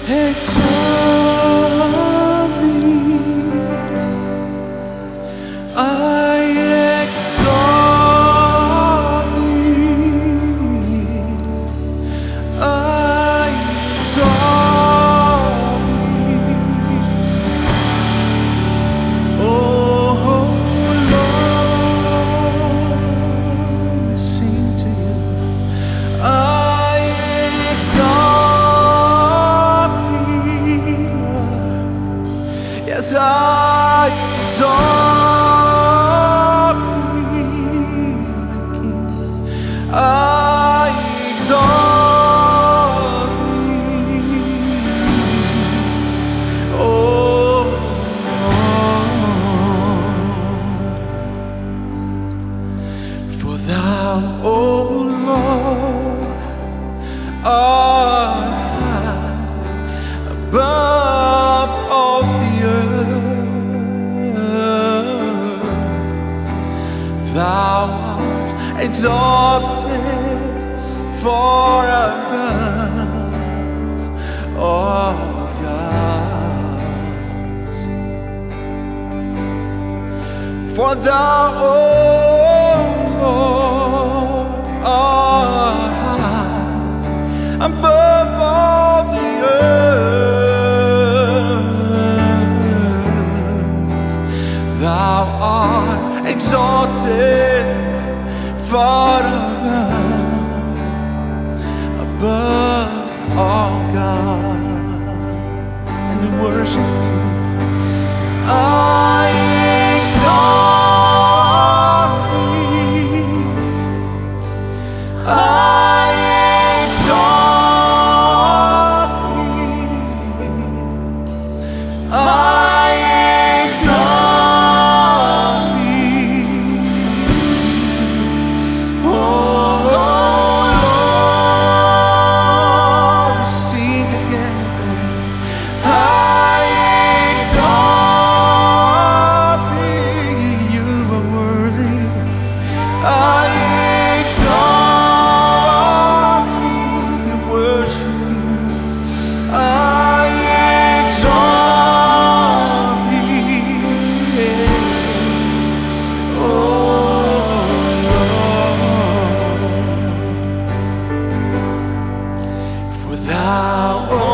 exalt thee. I exalt thee. I exalt thee. Oh Lord, sing to you. I exalt thee. Yes, I exalt thee, my King. I exalt thee. Oh Lord, for thou, oh Lord, art high above all the earth. Thou art exalted far above all gods. For thou, oh Lord, art high above all the earth. Thou art exalted far above all gods, and we worship you. I exalt thee. I exalt thee. I exalt thee. Oh Lord, sing again. I exalt thee. You are worthy. I exalt thee. Worship you. I exalt thee. Oh Lord, for thou,